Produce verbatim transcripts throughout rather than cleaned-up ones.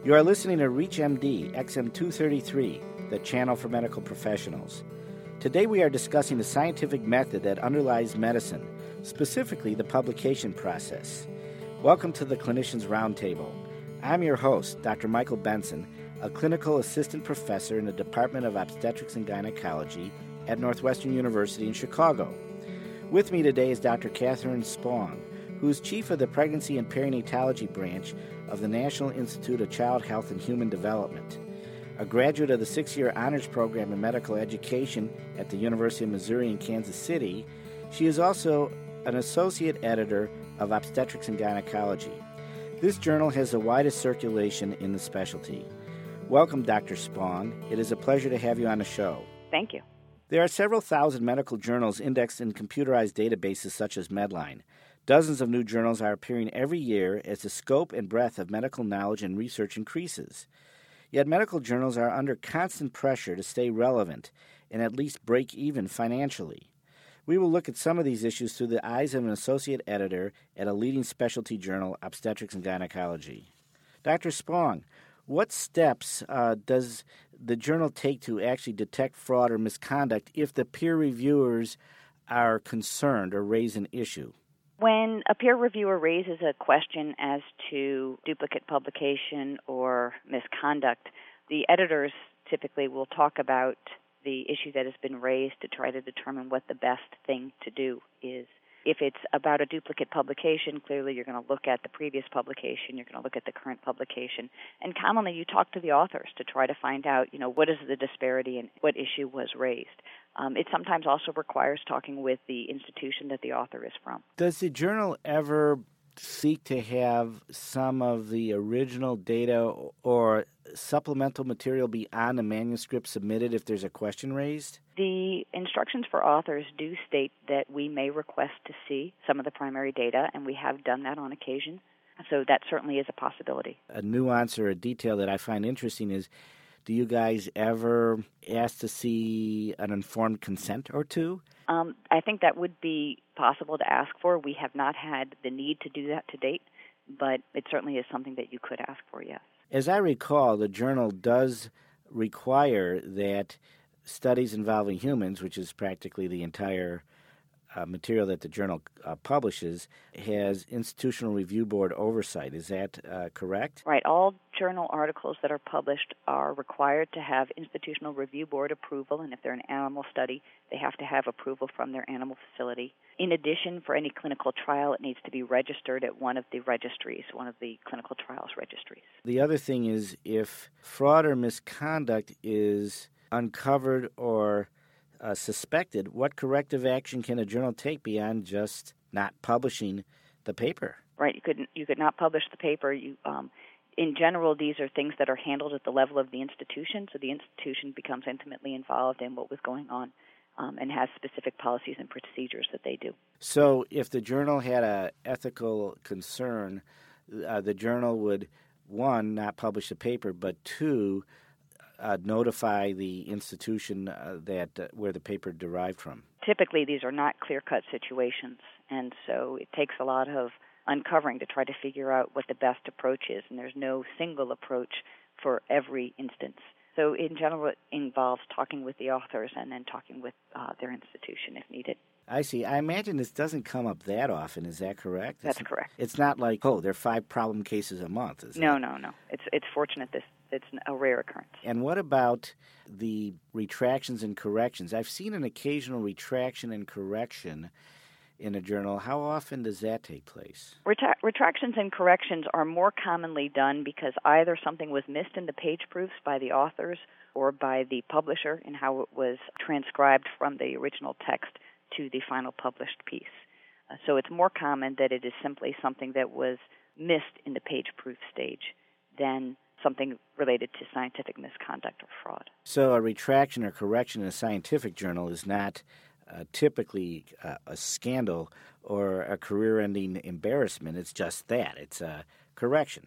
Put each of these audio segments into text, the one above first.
You are listening to ReachMD X M two thirty-three, the channel for medical professionals. Today we are discussing the scientific method that underlies medicine, specifically the publication process. Welcome to the Clinicians Roundtable. I'm your host, Doctor Michael Benson, a clinical assistant professor in the Department of Obstetrics and Gynecology at Northwestern University in Chicago. With me today is Doctor Catherine Spong, who is chief of the Pregnancy and Perinatology branch of the National Institute of Child Health and Human Development. A graduate of the six-year honors program in medical education at the University of Missouri in Kansas City, she is also an associate editor of Obstetrics and Gynecology. This journal has the widest circulation in the specialty. Welcome, Doctor Spong. It is a pleasure to have you on the show. Thank you. There are several thousand medical journals indexed in computerized databases such as Medline. Dozens of new journals are appearing every year as the scope and breadth of medical knowledge and research increases. Yet medical journals are under constant pressure to stay relevant and at least break even financially. We will look at some of these issues through the eyes of an associate editor at a leading specialty journal, Obstetrics and Gynecology. Doctor Spong, what steps uh, does the journal take to actually detect fraud or misconduct if the peer reviewers are concerned or raise an issue? When a peer reviewer raises a question as to duplicate publication or misconduct, the editors typically will talk about the issue that has been raised to try to determine what the best thing to do is. If it's about a duplicate publication, clearly you're going to look at the previous publication, you're going to look at the current publication, and commonly you talk to the authors to try to find out, you know, what is the disparity and what issue was raised. Um, it sometimes also requires talking with the institution that the author is from. Does the journal ever seek to have some of the original data or supplemental material be on the manuscript submitted if there's a question raised? The instructions for authors do state that we may request to see some of the primary data, and we have done that on occasion. So that certainly is a possibility. A nuance or a detail that I find interesting is, do you guys ever ask to see an informed consent or two? Um, I think that would be possible to ask for. We have not had the need to do that to date, but it certainly is something that you could ask for, yes. As I recall, the journal does require that studies involving humans, which is practically the entire uh, material that the journal uh, publishes, has institutional review board oversight. Is that uh, correct? Right. All journal articles that are published are required to have institutional review board approval, and if they're an animal study, they have to have approval from their animal facility. In addition, for any clinical trial, it needs to be registered at one of the registries, one of the clinical trials registries. The other thing is, if fraud or misconduct is uncovered or uh, suspected, what corrective action can a journal take beyond just not publishing the paper? Right. You could you could not publish the paper. You, um, in general, these are things that are handled at the level of the institution, so the institution becomes intimately involved in what was going on um, and has specific policies and procedures that they do. So if the journal had an ethical concern, uh, the journal would, one, not publish the paper, but two, Uh, notify the institution uh, that uh, where the paper derived from. Typically, these are not clear-cut situations, and so it takes a lot of uncovering to try to figure out what the best approach is, and there's no single approach for every instance. So in general, it involves talking with the authors and then talking with uh, their institution if needed. I see. I imagine this doesn't come up that often. Is that correct? That's it's, correct. It's not like, oh, there are five problem cases a month, is No, it? no, no. It's it's fortunate this it's a rare occurrence. And what about the retractions and corrections? I've seen an occasional retraction and correction in a journal. How often does that take place? Retra- retractions and corrections are more commonly done because either something was missed in the page proofs by the authors or by the publisher in how it was transcribed from the original text to the final published piece. Uh, so it's more common that it is simply something that was missed in the page proof stage than something related to scientific misconduct or fraud. So a retraction or correction in a scientific journal is not uh, typically uh, a scandal or a career-ending embarrassment. It's just that. It's a correction.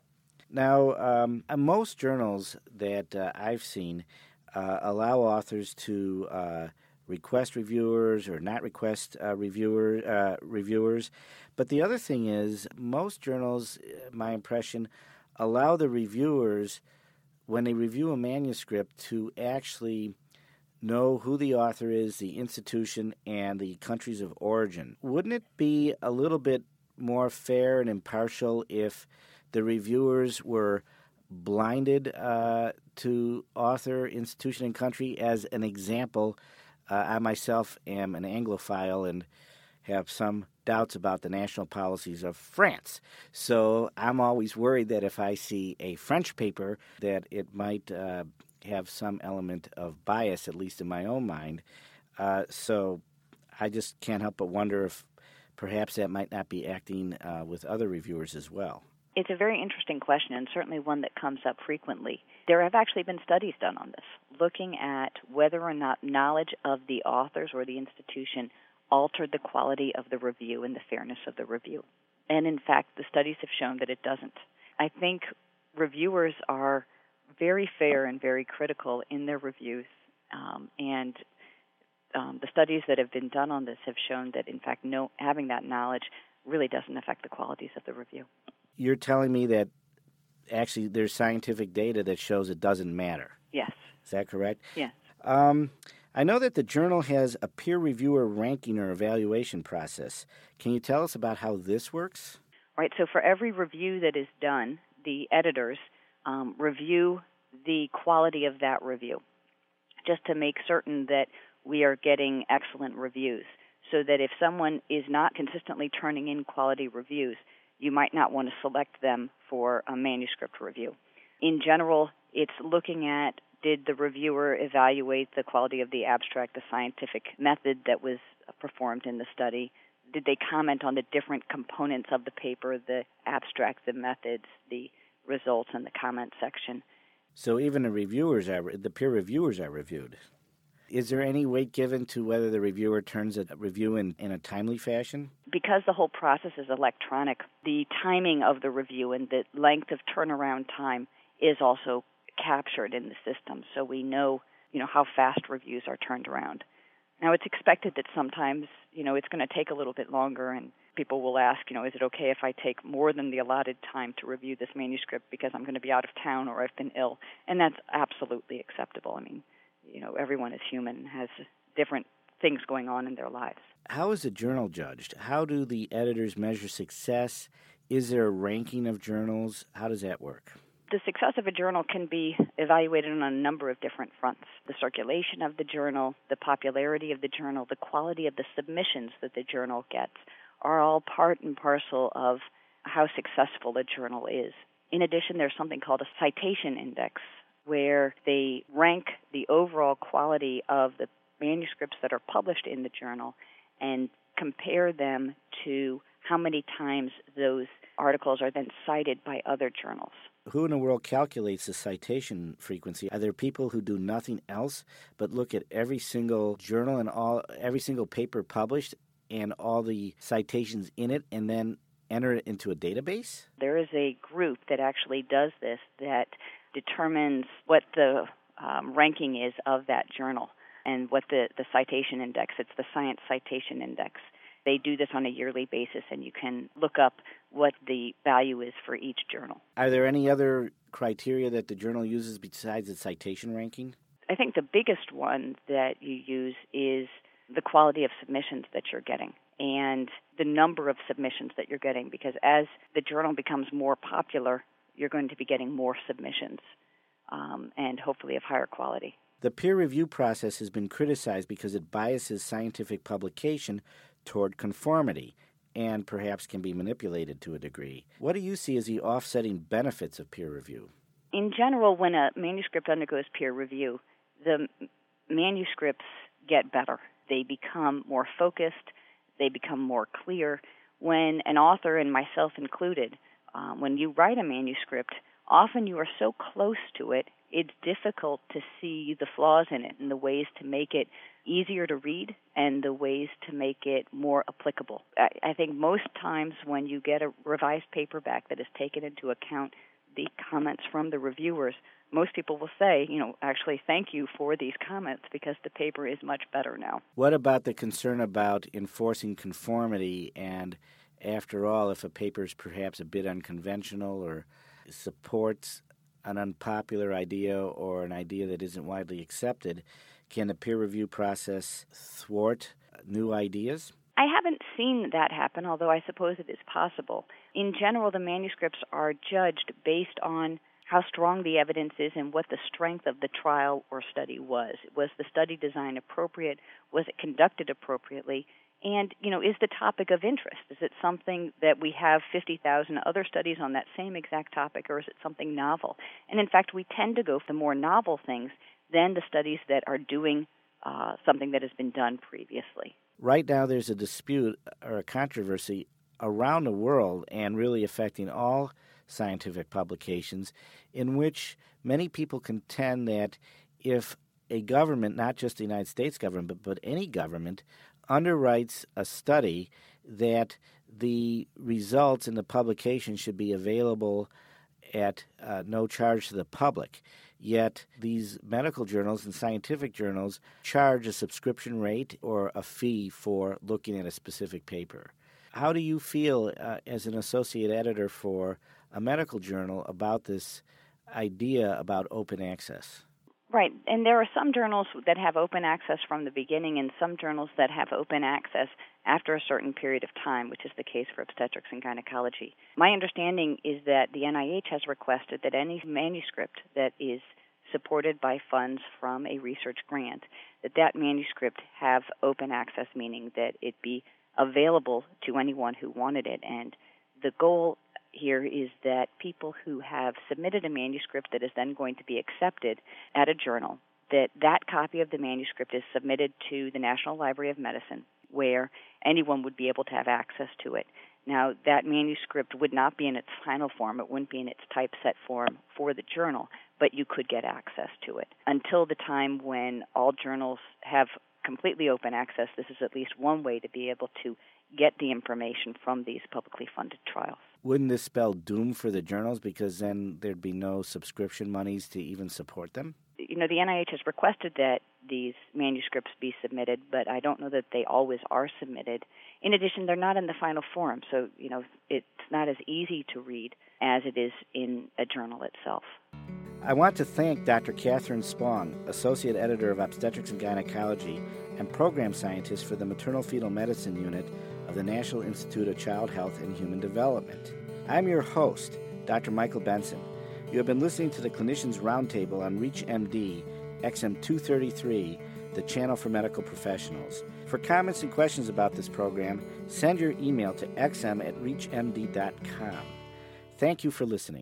Now, um, most journals that uh, I've seen uh, allow authors to uh, request reviewers or not request uh, reviewer, uh, reviewers. But the other thing is, most journals, my impression, allow the reviewers, when they review a manuscript, to actually know who the author is, the institution, and the countries of origin. Wouldn't it be a little bit more fair and impartial if the reviewers were blinded uh, to author, institution, and country? As an example, uh, I myself am an Anglophile and have some doubts about the national policies of France. So I'm always worried that if I see a French paper, that it might uh, have some element of bias, at least in my own mind. Uh, so I just can't help but wonder if perhaps that might not be acting uh, with other reviewers as well. It's a very interesting question, and certainly one that comes up frequently. There have actually been studies done on this, looking at whether or not knowledge of the authors or the institution altered the quality of the review and the fairness of the review. And in fact, the studies have shown that it doesn't. I think reviewers are very fair and very critical in their reviews, um, and um, the studies that have been done on this have shown that, in fact, no, having that knowledge really doesn't affect the qualities of the review. You're telling me that actually there's scientific data that shows it doesn't matter. Yes. Is that correct? Yes. Um, I know that the journal has a peer reviewer ranking or evaluation process. Can you tell us about how this works? Right. So for every review that is done, the editors um, review the quality of that review, just to make certain that we are getting excellent reviews, so that if someone is not consistently turning in quality reviews, you might not want to select them for a manuscript review. In general, it's looking at, did the reviewer evaluate the quality of the abstract, the scientific method that was performed in the study? Did they comment on the different components of the paper, the abstract, the methods, the results, and the comment section? So even the reviewers are, the peer reviewers are reviewed. Is there any weight given to whether the reviewer turns a review in, in a timely fashion? Because the whole process is electronic, the timing of the review and the length of turnaround time is also captured in the system, so we know, you know, how fast reviews are turned around. Now, it's expected that sometimes, you know, it's going to take a little bit longer, and people will ask, you know, is it okay if I take more than the allotted time to review this manuscript because I'm going to be out of town or I've been ill? And that's absolutely acceptable. I mean, you know, everyone is human and has different things going on in their lives. How is a journal judged? How do the editors measure success? Is there a ranking of journals? How does that work? The success of a journal can be evaluated on a number of different fronts. The circulation of the journal, the popularity of the journal, the quality of the submissions that the journal gets are all part and parcel of how successful a journal is. In addition, there's something called a citation index, where they rank the overall quality of the manuscripts that are published in the journal and compare them to how many times those articles are then cited by other journals. Who in the world calculates the citation frequency? Are there people who do nothing else but look at every single journal and all every single paper published and all the citations in it and then enter it into a database? There is a group that actually does this, that determines what the um, ranking is of that journal and what the, the citation index. It's the Science Citation Index. They do this on a yearly basis, and you can look up what the value is for each journal. Are there any other criteria that the journal uses besides the citation ranking? I think the biggest one that you use is the quality of submissions that you're getting and the number of submissions that you're getting, because as the journal becomes more popular, you're going to be getting more submissions um, and hopefully of higher quality. The peer review process has been criticized because it biases scientific publication toward conformity and perhaps can be manipulated to a degree. What do you see as the offsetting benefits of peer review? In general, when a manuscript undergoes peer review, the manuscripts get better. They become more focused. They become more clear. When an author, and myself included, um, when you write a manuscript, often you are so close to it, it's difficult to see the flaws in it and the ways to make it easier to read and the ways to make it more applicable. I, I think most times when you get a revised paperback that has taken into account the comments from the reviewers, most people will say, you know, actually thank you for these comments because the paper is much better now. What about the concern about enforcing conformity? And after all, if a paper is perhaps a bit unconventional or supports an unpopular idea or an idea that isn't widely accepted, can the peer review process thwart new ideas? I haven't seen that happen, although I suppose it is possible. In general, the manuscripts are judged based on how strong the evidence is and what the strength of the trial or study was. Was the study design appropriate? Was it conducted appropriately? And, you know, is the topic of interest? Is it something that we have fifty thousand other studies on that same exact topic, or is it something novel? And, in fact, we tend to go for the more novel things than the studies that are doing uh, something that has been done previously. Right now there's a dispute or a controversy around the world and really affecting all scientific publications in which many people contend that if a government, not just the United States government, but, but any government, underwrites a study, that the results in the publication should be available at uh, no charge to the public. Yet these medical journals and scientific journals charge a subscription rate or a fee for looking at a specific paper. How do you feel uh, as an associate editor for a medical journal about this idea about open access? Right, and there are some journals that have open access from the beginning and some journals that have open access after a certain period of time, which is the case for obstetrics and gynecology. My understanding is that the N I H has requested that any manuscript that is supported by funds from a research grant, that that manuscript have open access, meaning that it be available to anyone who wanted it. And the goal here is that people who have submitted a manuscript that is then going to be accepted at a journal, that that copy of the manuscript is submitted to the National Library of Medicine, where anyone would be able to have access to it. Now, that manuscript would not be in its final form. It wouldn't be in its typeset form for the journal, but you could get access to it. Until the time when all journals have completely open access, this is at least one way to be able to get the information from these publicly funded trials. Wouldn't this spell doom for the journals because then there'd be no subscription monies to even support them? You know, the N I H has requested that these manuscripts be submitted, but I don't know that they always are submitted. In addition, they're not in the final form, so, you know, it's not as easy to read as it is in a journal itself. I want to thank Doctor Catherine Spong, Associate Editor of Obstetrics and Gynecology and Program Scientist for the Maternal Fetal Medicine Unit of the National Institute of Child Health and Human Development. I'm your host, Doctor Michael Benson. You have been listening to the Clinicians Roundtable on ReachMD, X M two thirty-three, the channel for medical professionals. For comments and questions about this program, send your email to x m at reach m d dot com. Thank you for listening.